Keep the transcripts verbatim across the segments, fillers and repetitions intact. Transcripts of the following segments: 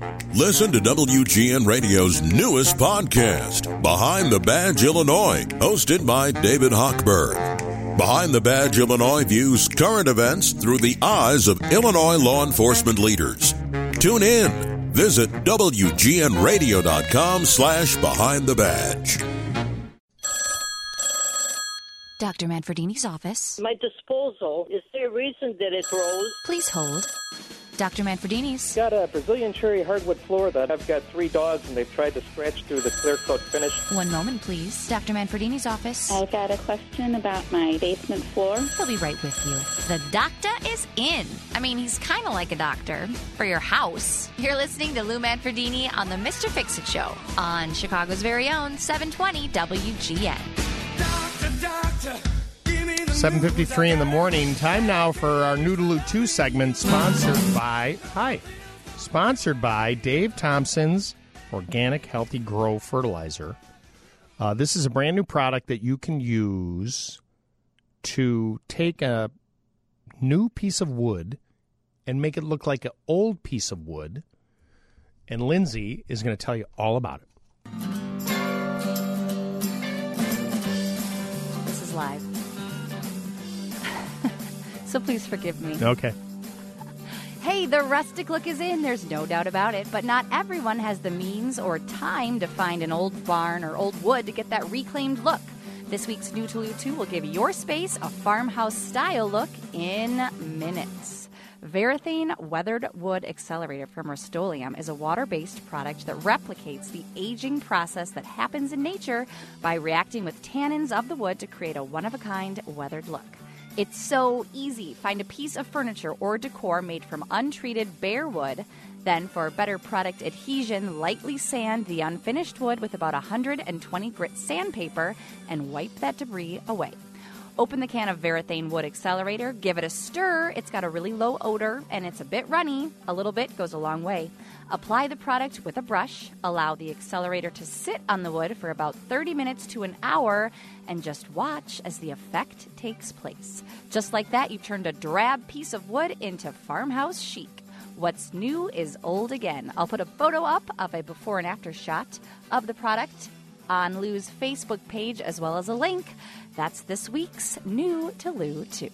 Listen to W G N Radio's newest podcast, Behind the Badge Illinois, hosted by David Hochberg. Behind the Badge Illinois views current events through the eyes of Illinois law enforcement leaders. Tune in. Visit W G N radio dot com slash behind the badge. Doctor Manfredini's office. My disposal, is there a reason that it rose? Please hold. Doctor Manfredini's. Got a Brazilian cherry hardwood floor that I've got three dogs and they've tried to scratch through the clear coat finish. One moment, please. Doctor Manfredini's office. I've got a question about my basement floor. He'll be right with you. The doctor is in. I mean, he's kind of like a doctor for your house. You're listening to Lou Manfredini on the Mister Fix-It Show on Chicago's very own seven twenty W G N. Doctor, doctor. seven fifty-three in the morning. Time now for our Noodaloo two segment, sponsored by, hi, sponsored by Dave Thompson's Organic Healthy Grow Fertilizer. Uh, this is a brand new product that you can use to take a new piece of wood and make it look like an old piece of wood. And Lindsay is going to tell you all about it. This is live. So please forgive me. Okay. Hey, the rustic look is in. There's no doubt about it. But not everyone has the means or time to find an old barn or old wood to get that reclaimed look. This week's Noodaloo two will give your space a farmhouse-style look in minutes. Varathane Weathered Wood Accelerator from Rust-Oleum is a water-based product that replicates the aging process that happens in nature by reacting with tannins of the wood to create a one-of-a-kind weathered look. It's so easy. Find a piece of furniture or decor made from untreated bare wood. Then, for better product adhesion, lightly sand the unfinished wood with about one hundred twenty grit sandpaper and wipe that debris away. Open the can of Varathane Wood Accelerator, give it a stir. It's got a really low odor, and it's a bit runny. A little bit goes a long way. Apply the product with a brush. Allow the accelerator to sit on the wood for about thirty minutes to an hour, and just watch as the effect takes place. Just like that, you've turned a drab piece of wood into farmhouse chic. What's new is old again. I'll put a photo up of a before and after shot of the product on Lou's Facebook page, as well as a link. That's this week's New to Lou two.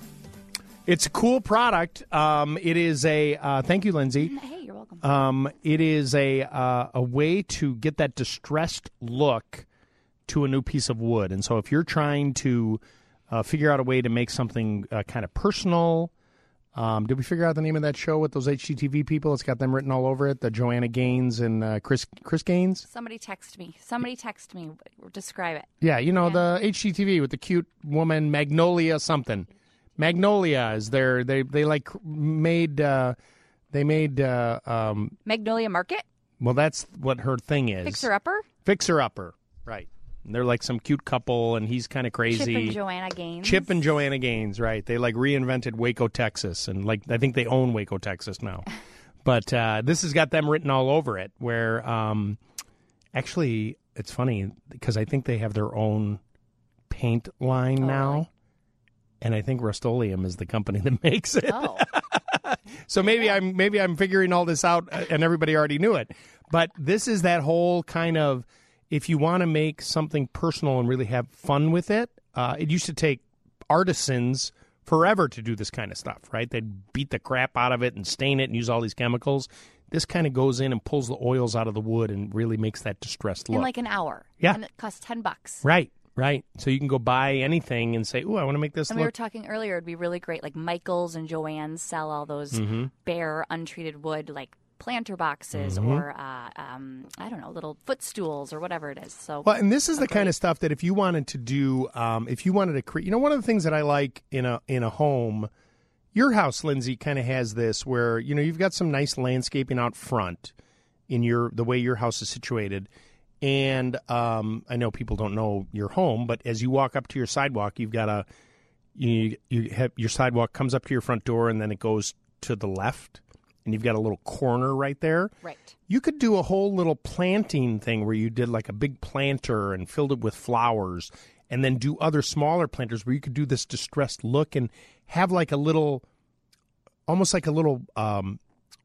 It's a cool product. Um, it is a, uh, thank you, Lindsay. Hey, you're welcome. Um, it is a uh, a way to get that distressed look to a new piece of wood. And so if you're trying to uh, figure out a way to make something uh, kind of personal, um, did we figure out the name of that show with those H G T V people? It's got them written all over it, the Joanna Gaines and uh, Chris Chris Gaines. Somebody text me. Somebody text me. Describe it. Yeah, you know, Yeah. the H G T V with the cute woman, Magnolia something. Magnolia is there. They they like made uh, they made uh, um, Magnolia Market? well, that's what her thing is. Fixer Upper? Fixer Upper, right? And they're like some cute couple, and he's kind of crazy. Chip and Joanna Gaines. Chip and Joanna Gaines, right? They like reinvented Waco, Texas, and like I think they own Waco, Texas now. But uh, this has got them written all over it. Where um, actually, it's funny because I think they have their own paint line Oh, now, really? and I think Rust-Oleum is the company that makes it. Oh. So maybe I'm maybe I'm figuring all this out, uh, and everybody already knew it. But this is that whole kind of, if you want to make something personal and really have fun with it, uh, it used to take artisans forever to do this kind of stuff, right? They'd beat the crap out of it and stain it and use all these chemicals. This kind of goes in and pulls the oils out of the wood and really makes that distressed look. In like an hour. Yeah. And it costs ten bucks. Right, right. So you can go buy anything and say, ooh, I want to make this And look. we were talking earlier, it'd be really great. Like Michael's and Joann's sell all those Mm-hmm. bare, untreated wood, like planter boxes Mm-hmm. or, uh, um, I don't know, little footstools or whatever it is. So Well, and this is the Okay. kind of stuff that if you wanted to do, um, if you wanted to create, you know, one of the things that I like in a in a home, your house, Lindsay, kind of has this where, you know, you've got some nice landscaping out front in your the way your house is situated. And um, I know people don't know your home, but as you walk up to your sidewalk, you've got a you you have your sidewalk comes up to your front door and then it goes to the left, and you've got a little corner right there. right. You could do a whole little planting thing where you did like a big planter and filled it with flowers, and then do other smaller planters where you could do this distressed look and have like a little, almost like a little um,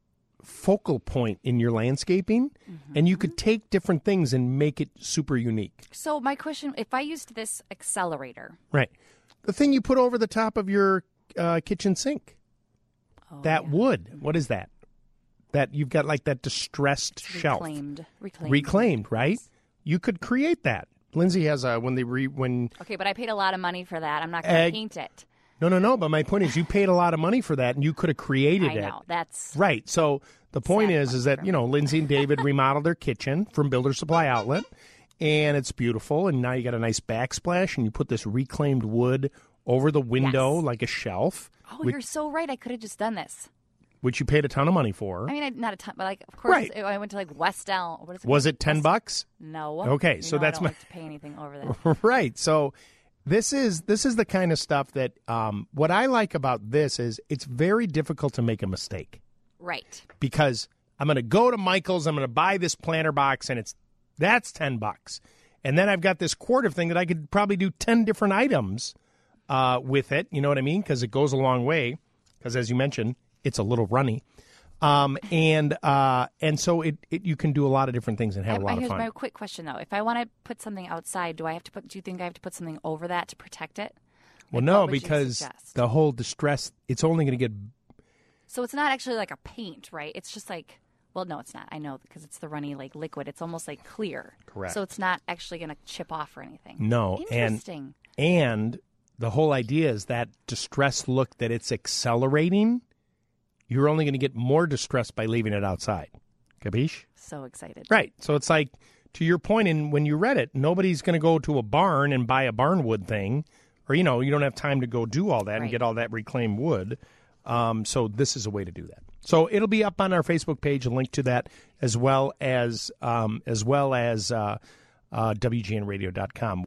focal point in your landscaping, mm-hmm. and you could take different things and make it super unique. So my question, if I used this accelerator. Right. The thing you put over the top of your uh, kitchen sink. Oh, that yeah. wood. What is that? That you've got like that distressed it's shelf. Reclaimed. Reclaimed. Reclaimed, right? Yes. You could create that. Lindsay has a, when they re, when. Okay, but I paid a lot of money for that. I'm not going to uh, paint it. No, no, no. But my point is, you paid a lot of money for that, and you could have created I it. I know. That's right. So the point is, is that you know, Lindsay and David remodeled their kitchen from Builder Supply Outlet, and it's beautiful. And now you got a nice backsplash, and you put this reclaimed wood over the window yes. like a shelf. Oh, which, you're so right. I could have just done this. Which you paid a ton of money for. I mean, I, not a ton, but like, of course, right. I went to like West Elm. What is it? Was it ten West, bucks? No. Okay, you so know that's I don't my like to pay anything over that. Right. So this is this is the kind of stuff that um, what I like about this is it's very difficult to make a mistake. Right. Because I'm going to go to Michael's, I'm going to buy this planter box, and it's that's ten bucks, and then I've got this quarter thing that I could probably do ten different items uh, with it. You know what I mean? Because it goes a long way. Because as you mentioned, it's a little runny. Um, and uh, and so it, it you can do a lot of different things and have I, a lot here's of fun. My quick question though: if I want to put something outside, do I have to put? Do you think I have to put something over that to protect it? Well, like, no, because the whole distress, it's only going to get. So it's not actually like a paint, right? It's just like, well, no, it's not. I know because it's the runny like liquid. It's almost like clear. Correct. So it's not actually going to chip off or anything. No, interesting. And, and the whole idea is that distress look that it's accelerating. You're only going to get more distressed by leaving it outside. Capiche? So excited. Right. So it's like, to your point, in when you read it, nobody's going to go to a barn and buy a barnwood thing. Or, you know, you don't have time to go do all that right. and get all that reclaimed wood. Um, so this is a way to do that. So it'll be up on our Facebook page, a link to that, as well as, um, as, well as uh, uh, W G N radio dot com.